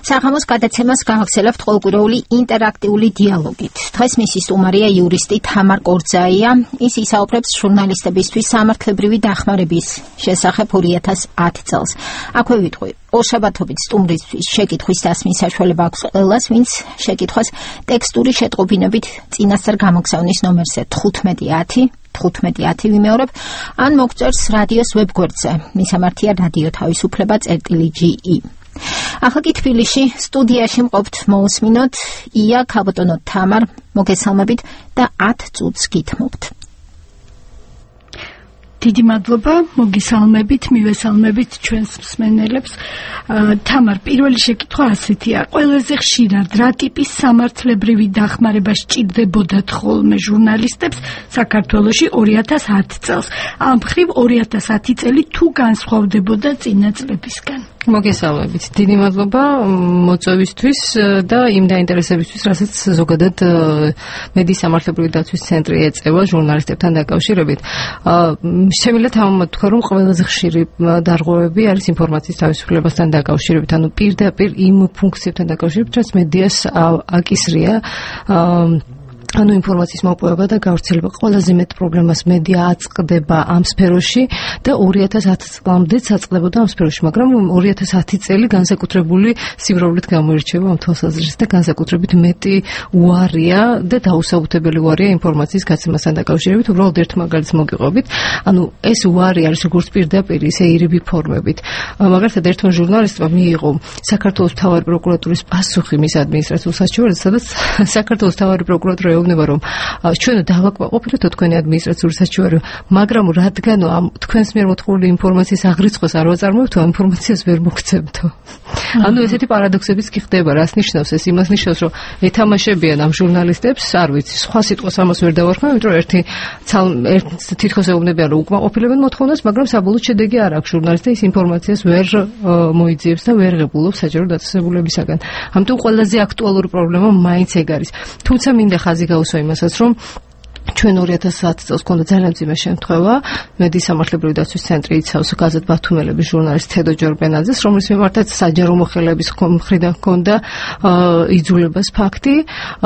საღამოს გადაცემას გავაგრძელებთ ყოველკვირეული ინტერაქტიული დიალოგით. დღეს მისი სტუმარია იურისტი თამარ კორძაია. ის ისაუბრებს ჟურნალისტებისთვის სამართლებრივი დახმარების შესახებ 2010 წელს. აქვე ვიტყვი, ორშაბათობით სტუმრისთვის შეკითხვის დასმის საშუალება აქვს ყველას, ვინც შეკითხვას ტექსტური შეტყობინებით წინასწარ გამოგზავნის ნომერზე 1510 ვიმეორებ, ან მოგწერს რადიოს ვებგვერდზე. მისამართია რადიო თავისუფლება.ge. ახლა კი თბილისში სტუდიაში მყოფთ მოусმინოთ ია ქაბოტონო თამარ, მოგესალმებით და 10 წუთს გითმობთ. დიდი მადლობა, მოგესალმებით, მივესალმებით ჩვენს მსმენელებს. თამარ, პირველი შეკითხვა ასეთია: ყველაზე ხშირად რა ტიპის სამართლებრივი დახმარება სჭირდებოდათ ხოლმე ჟურნალისტებს საქართველოში 2010 წელს? ამ მხრივ 2010 წელი თუ განსხვავდებოდა წინა წლებისგან? მოგესალმებით. დიდი მადლობა მოწვევისთვის და იმ დაინტერესებისთვის, რასაც ზოგადად მედიის სამართლებრივი დაცვის ცენტრი ეწევა ჟურნალისტებთან დაკავშირებით. შემიძლია თამამად თქვა, რომ ყველაზე ხშირი დარღვევები არის ინფორმაციის თავისუფლებასთან დაკავშირებით, ანუ პირდაპირ იმ ფუნქციებთან დაკავშირებით, რაც მედიას აკისრია. ანუ ინფორმაციის მოპოვება და გავრცელება. ყველაზე მეტ პრობლემას მედია აწყდება ამ სფეროში და 2010 წლამდეც აწყდებოდა ამ სფეროში, მაგრამ 2010 წელი განსაკუთრებული სიმრავლით გამოირჩევა ამ თვალსაზრისით და განსაკუთრებით მეტი უარია და დაუსაბუთებელი უარია ინფორმაციის გაცემასთან დაკავშირებით. უბრალოდ ერთ მაგალითს მოგიყვებით. ანუ ეს უარი არის როგორც პირდაპირ, ისე ირიბი ფორმებით. მაგალითად ერთმა ჟურნალისტმა მიიღო საქართველოს მთავარი პროკურატურის პასუხი მის ადმინისტრაციულ საჩუქრად, სადაც საქართველოს მთავარი პროკურატურა ეუბნება, რომ ჩვენ დავაკმაყოფილოთ თქვენი ადმინისტრაციული საჩუქარი, მაგრამ რადგანო ამ თქვენს მიერ მოთხოვილი ინფორმაციის აღრიცხვას არ ვაწარმოებთ, ამ ინფორმაციას ვერ მოგცემთო. ანუ ესეთი პარადოქსებიც კი ხდება. რას ნიშნავს ეს? იმას ნიშნავს, რომ ეთამაშებიან ამ ჟურნალისტებს, არ ვიცი, სხვა სიტყვას ამას ვერ დავარქმევ, იმიტომ რომ ერთი თითქოს ეუბნებიან, რომ უკმაყოფილებენ მოთხოვნას, მაგრამ საბოლოო შედეგი არ აქვს. ჟურნალისტი ის ინფორმაციას ვერ მოიძიებს და ვერ ღებულობს საჯარო დაწესებულებისაგან. ამიტომ ყველაზე აქტუალური პრობლემა მაინც ეგ არის. თუმცა მინდა ხაზი გაუსვა იმასაც, რომ ჩვენ 2010 წელს ქონდა ძალიან მძიმე შემთხვევა. მედიის სამართლებრივი დაცვის ცენტრი იცავს გაზეთ ბათუმელების ჟურნალისტ თედო ჯორბენაძეს, რომლის მიმართაც საჯარო მოხელეების მხრიდან ჰქონდა იძულებას ფაქტი,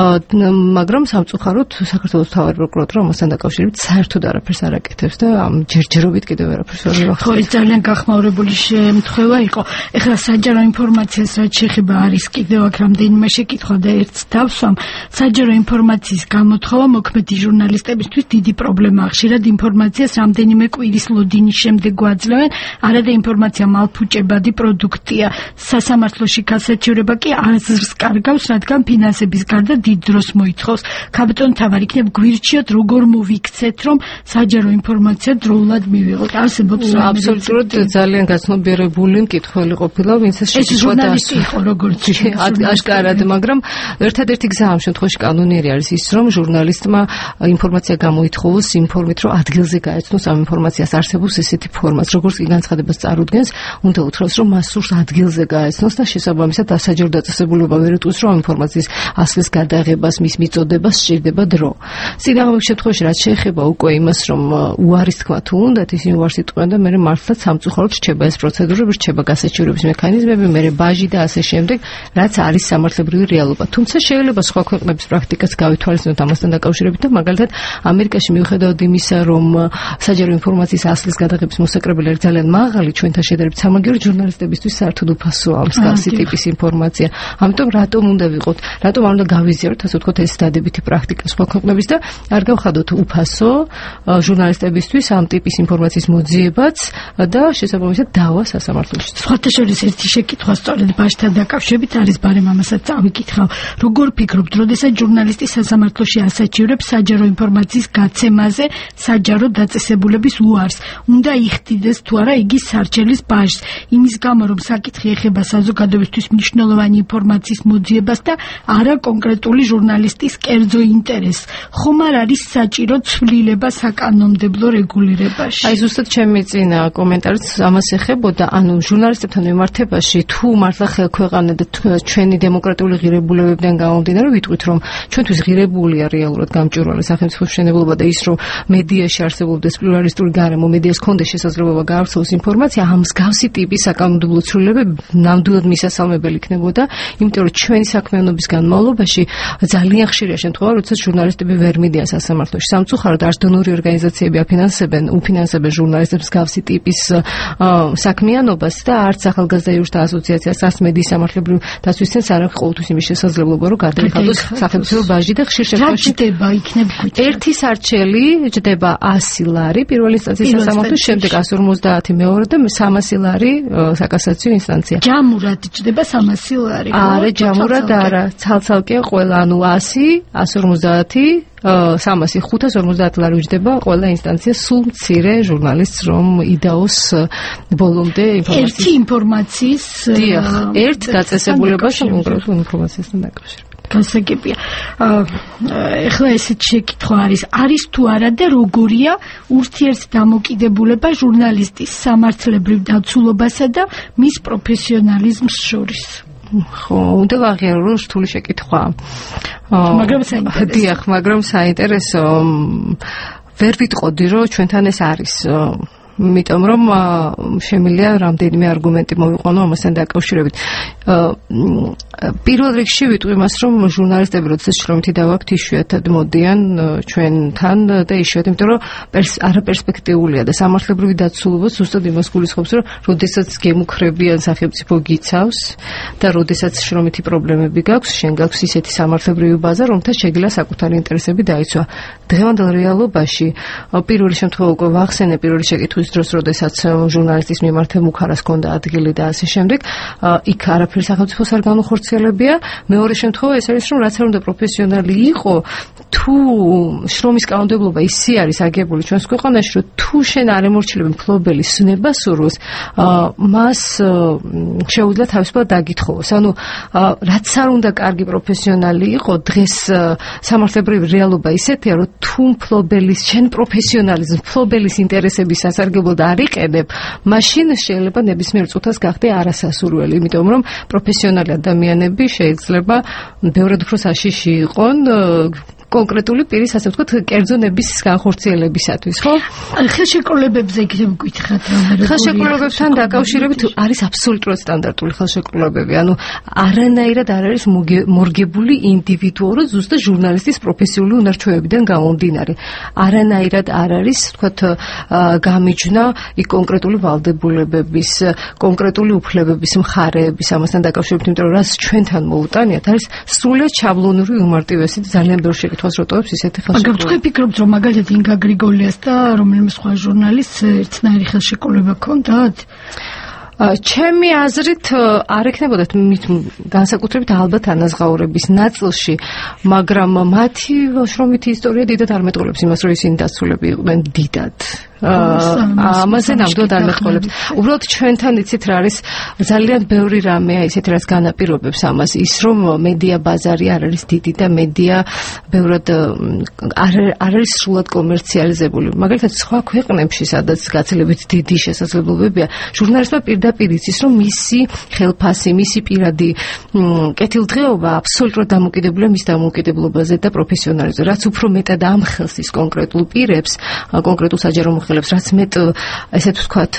მაგრამ სამწუხაროდ საქართველოს მთავარი პროკურატურა ამასთან დაკავშირებით საერთოდ არაფერს არ აკეთებს და ამ ჯერჯერობით კიდევ არაფერს ვერ მივახცევს. ხო, ეს ძალიან გახმაურებული შემთხვევა იყო. ეხლა საჯარო ინფორმაციას რაც შეეხება არის კიდევ აქ რამდენიმე შეკითხვა და ერთს დავსვამ. საჯარო ინფორმაციის გამოთხოვა მოქმედი ჟურნალისტებისთვის დიდი პრობლემაა. ხშირად ინფორმაციას რამდენიმე კვირის ლოდინის შემდეგ გვაძლევენ, არადა ინფორმაცია მალფუჭებადი პროდუქტია. სასამართლოში გასაჩივრება კი აზრს კარგავს, რადგან ფინანსების გარდა დიდ დროს მოითხოვს. ქაბოტონ თამარ, იქნებ გვირჩიოთ, როგორ მოვიქცეთ, რომ საჯარო ინფორმაცია დროულად მივიღოთ. არსებობს აბსოლუტურად ძალიან გაცნობიერებული მკითხველი ყოფილა, ვინც ეს შეკითხვა იყო როგორც აშკარად, მაგრამ ერთადერთი გზა ამ შემთხვევაში კანონიერი არის ის, რომ ჟურნალისტმა ინფორმაცია გამოითხოვოს იმფორმით, რომ ადგილზე გაეცნოს ამ ინფორმაციას არსებობს ესეთი ფორმაც, როგორც კი განცხადებას წარუდგენს, უნდა უთხროს, რომ მას სურს ადგილზე გაეცნოს და შესაბამისად საჯარო დაწესებულება ვერ უთქვს, რომ ინფორმაციის ასლის გადაღებას, მის მიწოდებას სჭირდება დრო. სინამდვილეს შემთხვევაში რაც შეეხება უკვე იმას, რომ უარის თქმა თუ უნდათ, ისინი უარს იტყვიან და მერე მართლაც სამწუხაროდ რჩება ეს პროცედურები, რჩება გასაჩივრების მექანიზმები, მერე ბაჟი და ასე შემდეგ, რაც არის სამართლებრივი რეალობა. თუმცა შეიძლება სხვა ქვეყნების პრაქტიკაც გავითვალისწინოთ ამასთან დაკავშირებით და მაგალითად ამერიკაში მიუხედავად იმისა, რომ საჯარო ინფორმაციის ასლის გადაღების მოსაკრებელი არის ძალიან მაღალი, ჩვენთან შედარებით სამაგიერო ჟურნალისტებისთვის საერთოდ უფასოა მსგავსი ტიპის ინფორმაცია. ამიტომ რატომ უნდა ვიყოთ, რატომ არ უნდა გავიზიაროთ, ასე ვთქვათ, ეს დადებითი პრაქტიკა სხვა ქვეყნების და არ გავხადოთ უფასო ჟურნალისტებისთვის ამ ტიპის ინფორმაციის მოძიებაც და შესაბამისად დავა სასამართლოში. სხვათა შორის ერთი შეკითხვა სწორედ ბაჟთან დაკავშირებით არის, ბარემ ამასაც წავიკითხავ. როგორ ფიქრობთ, როდესაც ჟურნალისტი სასამართლოში ასაჩივრებს საჯარო ინფორმაციის გაცემაზე საჯარო დაწესებულების უარს, უნდა იხდიდეს თუ არა იგი სარჩელის ბაჟს, იმის გამო, რომ საკითხი ეხება საზოგადოებისთვის მნიშვნელოვანი ინფორმაციის მოძიებას და არა კონკრეტული ჟურნალისტის კერძო ინტერესს. ხომ არ არის საჭირო ცვლილება საკანონმდებლო რეგულირებაში? აი ზუსტად ჩემი წინა კომენტარიც ამას ეხებოდა, ანუ ჟურნალისტებთან მიმართებაში თუ მართლა ხელქვეყანა და ჩვენი დემოკრატიული ღირებულებებიდან გამომდინარე ვიტყვით, რომ ჩვენთვის ღირებულია რეალურად გამჭვირვალე სახელმწიფო მშენებლობა და ის რომ მედიაში არსებობდეს პლურალისტური გარემო, მედიას ჰქონდეს შესაძლებლობა გაავრცელოს ინფორმაცია, ამ მსგავსი ტიპის საკანონმდებლო ცვლილებები ნამდვილად მისასალმებელი იქნებოდა, იმიტომ რომ ჩვენი საქმიანობის განმავლობაში ძალიან ხშირია შემთხვევა, როდესაც ჟურნალისტები ვერ მიდიან სასამართლოში. სამწუხაროდ არც დონორი ორგანიზაციები უფინანსებენ ჟურნალისტებს მსგავსი ტიპის საქმიანობას და არც ახალგაზრდა იურისტთა ასოციაციას, არც მედიის სამართლებრივი დაცვის ცენტრს არ აქვს ყოველთვის იმის შესაძლებლობა, რომ გადაიხადოს სახელმწიფო ბაჟი და ხშირ შემთხვევაში ჯდება იქნებ ერთი სარჩელი ჯდება 100 ლარი პირველი ინსტანციის სასამართლოს, შემდეგ 150 მეორე და 300 ლარი საკასაციო ინსტანცია. ჯამურად ჯდება 300 ლარი. არა, ჯამურად არა, ცალ-ცალკე ყველა, ანუ 100, 150 300 550 ლარი უჯდება ყველა ინსტანცია სულ მცირე ჟურნალისტს რომ იდაოს ბოლომდე ინფორმაციის. ერთი ინფორმაციის ერთ დაწესებულებას კონკრეტულ ინფორმაციასთან დაკავშირებით. განსაკუთრებია. ეხლა ესეთ შეკითხვა არის თუ არა და როგორია ურთიერთდამოკიდებულება ჟურნალისტის სამართლებრივ დაცულობასა და მის პროფესიონალიზმს შორის? ხო, უნდა ვაღიარო, რომ რთული შეკითხვაა. მაგრამ საინტერესო. ვერ ვიტყოდი, რომ ჩვენთან ეს არის. იმიტომ რომ შემიძლია რამდენიმე არგუმენტი მოვიყვანო ამასთან დაკავშირებით. პირველ რიგში ვიტყვი მას, რომ ჟურნალისტები როდესაც შრომითი დავაქვთ, იშვიათად მოდიან ჩვენთან და იშვიათად, იმიტომ რომ არაპერსპექტიულია და სამართლებრივი დაცულობა ზუსტად იმას გულისხმობს, რომ როდესაც გემუქრებიან სახელმწიფო გიცავს და როდესაც შრომითი პრობლემები გაქვს, შენ გაქვს ისეთი სამართლებრივი ბაზა, რომთა შეგიძლია საკუთარი ინტერესები დაიცვა. დღევანდელ რეალობაში პირველი შემთხვევა უკვე ვახსენე პირველი შეკითხვის დროს, როდესაც ჟურნალისტის მიმართ მუქარას ჰქონდა ადგილი და ასე შემდეგ, იქ არაფერი სახელმწიფოს არ განუხორციელებია. მეორე შემთხვევა ეს არის, რომ რაც არ უნდა პროფესიონალი იყო, თუ შრომის კანონმდებლობა ისე არის აგებული ჩვენს ქვეყანაში, რომ თუ შენ არ ემორჩილებ მფლობელი სუნებას, მას შეუძლია თავისუფლად დაგითხოვოს. ანუ რაც არ უნდა კარგი პროფესიონალი იყო, დღეს სამართლებრივი რეალობა ისეთია, რომ თუ მფლობელის შენ პროფესიონალიზმს, მფლობელის ინტერესების სასარგებლოდ არ იყენებ, მაშინ შეიძლება ნებისმიერ წუთას გახდე არასასურველი, იმიტომ რომ პროფესიონალი ადამიანები შეიძლება ბევრად უფრო საშიში იყონ კონკრეტული პირის, ასე ვთქვათ, კერძონების განხორციელებისათვის, ხო? ხელშეკრულებებზე იქნებ გითხრათ რა. ხელშეკრულებებთან დაკავშირებით არის აბსოლუტურად სტანდარტული ხელშეკრულებები, ანუ არანაირად არ არის მორგებული ინდივიდუალურად ზუსტად ჟურნალისტის პროფესიული უნარჩვევებიდან გამომდინარე. არანაირად არ არის, ვთქვათ, გამიჯნა იქ კონკრეტული ვალდებულებების, კონკრეტული უფლებების მხარეების ამასთან დაკავშირებით, იმიტომ რომ რაც ჩვენთან მოუტანიათ, არის სრულიად შაბლონური უმარტივესი და ძალიან ბევრი თავს როტოვებს ისეთი ხელშეკრულება. მაგრამ თქვენ ფიქრობთ, რომ მაგალითად ინგა გრიგოლიას და რომელიმე სხვა ჟურნალისტს ერთნაირი ხელშეკრულება ჰქონდათ? ჩემი აზრით არ ექნებოდათ მით განსაკუთრებით ალბათ ანაზღაურების ნაწილში, მაგრამ მათი შრომითი ისტორია დიდად არ მეტყოლებს იმას, რომ ისინი დაცულები იყვნენ დიდად. ამაზე ნამდვილად არ მეტყოლებს. უბრალოდ ჩვენთან იცით რა არის ძალიან ბევრი რამეა ისეთი, რაც განაპირობებს ამას, ის რომ მედია ბაზარი არ არის დიდი და მედია ბევრად არ არის სრულად კომერციალიზებული. მაგალითად სხვა ქვეყნებში, სადაც გაცილებით დიდი შესაძლებლობებია, ჟურნალისტმა პირდაპირ იცის, რომ მისი ხელფასი, მისი პირადი კეთილდღეობა აბსოლუტურად დამოკიდებულია მის დამოუკიდებლობაზე და პროფესიონალიზმზე. რაც უფრო მეტად ამხელს ის კონკრეტულ პირებს, კონკრეტულ საჯარო ხელებს, რაც მეტ ესეთ ვთქვათ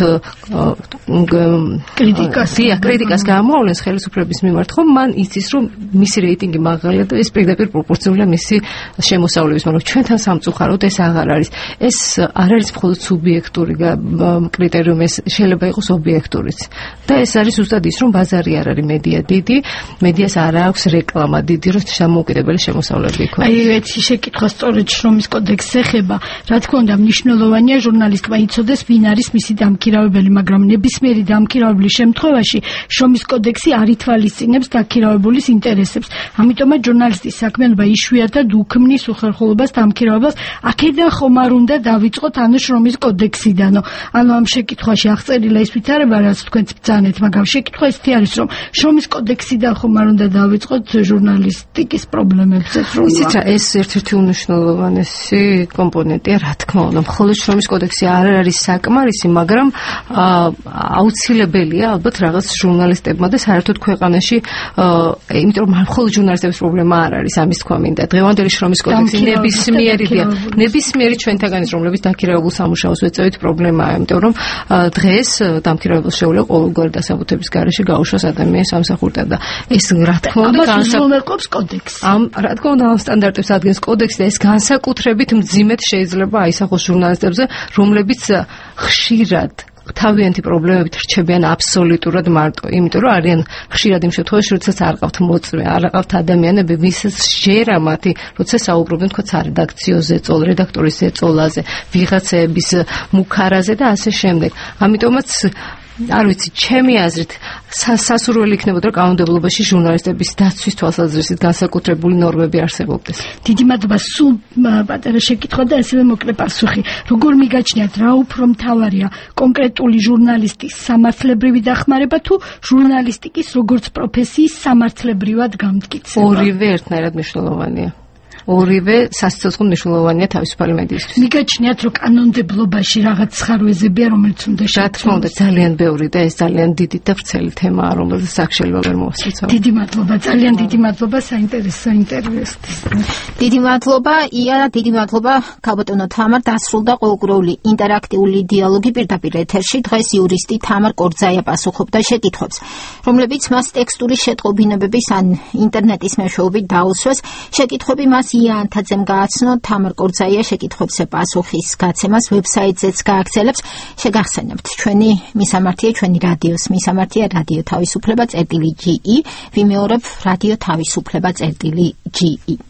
კრიტიკას გამოავლენს ხელისუფლების მიმართ, ხომ მან იცის, რომ მისი რეიტინგი მაღალია და ეს პირდაპირ პროპორციულია მისი შემოსავლების, მაგრამ ჩვენთან სამწუხაროდ ეს აღარ არის. ეს არ არის მხოლოდ სუბიექტური კრიტერიუმი, ეს შეიძლება იყოს ობიექტურიც. და ეს არის ზუსტად ის, რომ ბაზარი არ არის მედია დიდი, მედიას არ აქვს რეკლამა დიდი, რომ შემოუკიდებელი შემოსავლები იქონოს. აი ერთი შეკითხვა სწორედ შრომის კოდექსს ეხება, რა თქმა უნდა მნიშვნელოვანია ჟურნალისტმა იცოდეს ვინ არის მისი დამქირავებელი, მაგრამ ნებისმიერი დამქირავებლის შემთხვევაში შრომის კოდექსი არ ითვალისწინებს დამქირავებულის ინტერესებს. ამიტომაც ჟურნალისტის საქმიანობა იშვიათად უქმნის უხერხულობას დამქირავებას. აქედან ხომ არ უნდა დავიწყოთ ანუ შრომის კოდექსიდანო. ანუ ამ შეკითხვაში აღწერილა ის ვითარება, რაც თქვენც ბრძანეთ, მაგრამ შეკითხვა ისეთი არის, რომ შრომის კოდექსიდან ხომ არ უნდა დავიწყოთ ჟურნალისტიკის პრობლემებზე სრულად. ისიც რა, ეს ერთ-ერთი უმნიშვნელოვანესი კომპონენტია, რა თქმა უნდა, მხოლოდ შრომის კოდექსი კოდექსი არ არის საკმარისი, მაგრამ აუცილებელია ალბათ რაღაც ჟურნალისტებმა და საერთოდ ქვეყანაში, იმიტომ რომ მხოლოდ ჟურნალისტების პრობლემა არ არის, ამის თქვა მინდა. დღევანდელი შრომის კოდექსი ნებისმიერი ჩვენთაგანის, რომლებიც დამქირავებულ სამუშაოს ვეწევით, პრობლემაა, იმიტომ რომ დღეს დამქირავებელს შეუძლია ყოველგვარი დასაბუთების გარეშე გაუშვას ადამიანს სამსახურიდან და ეს რა თქმა უნდა განსაკუთრებს კოდექსი. რა თქმა უნდა ამ სტანდარტებს ადგენს კოდექსი და ეს განსაკუთრებით მძიმედ შეიძლება აისახოს ჟურნალისტებზე, რომლებიც ხშირად თავიანთი პრობლემებით რჩებიან აბსოლუტურად მარტო, იმიტომ რომ არიან ხშირად იმ შემთხვევაში, როდესაც არ ყავთ მოწვე, არ ყავთ ადამიანები, ვისაც შეერა მათი, როცა საუბრობენ თქვა რედაქციო ზეწოლ, რედაქტორის ზეწოლაზე, ვიღაცების მუქარაზე და ასე შემდეგ. ამიტომაც არ ვიცი, ჩემი აზრით სასურველი იქნებოდა კანონმდებლობაში ჟურნალისტების დაცვის თვალსაზრისით განსაკუთრებული ნორმები არსებობდეს. დიდი მადლობა. სულ პატარა შეკითხვა და ასევე მოკლე პასუხი. როგორ მიგაჩნიათ, რა უფრო მთავარია, კონკრეტული ჟურნალისტის სამართლებრივი დახმარება თუ ჟურნალისტიკის როგორც პროფესიის სამართლებრივად გამტკიცება? ორივე ერთნაირად მნიშვნელოვანია. ორივე სასიცოცხლო მნიშვნელოვანია თავისუფალი მედიისთვის. მიგაჩნიათ, რომ კანონმდებლობაში რაღაც სხარვეზებია, რომელიც უნდა რა თქმა უნდა, ძალიან ბევრი და ეს ძალიან დიდი და ვრცელი თემაა, რომელზეც აქ შეიძლება ვერ მოვასწრებთ. დიდი მადლობა, ძალიან დიდი მადლობა საინტერესო ინტერვიუსთვის. დიდი მადლობა, ია და დიდი მადლობა ქალბატონო თამარ. დასრულდა ყოველკვირეული ინტერაქტიული დიალოგი პირდაპირ ეთერში. დღეს იურისტი თამარ კორძაია პასუხობდა შეკითხვებს, რომლებიც მას ტექსტური შეტყობინებების ან ინტერნეტის მეშვეობით დაუსვეს. შეკითხვები მას ია ანთაძემ გააცნო. თამარ კორძაია შეკითხვებზე პასუხის გაცემას ვებსაიტზეც გააგრძელებს. შეგახსენებთ, ჩვენი მისამართია, ჩვენი რადიოს მისამართია რადიო თავისუფლება.ge. ვიმეორებ რადიო თავისუფლება.ge.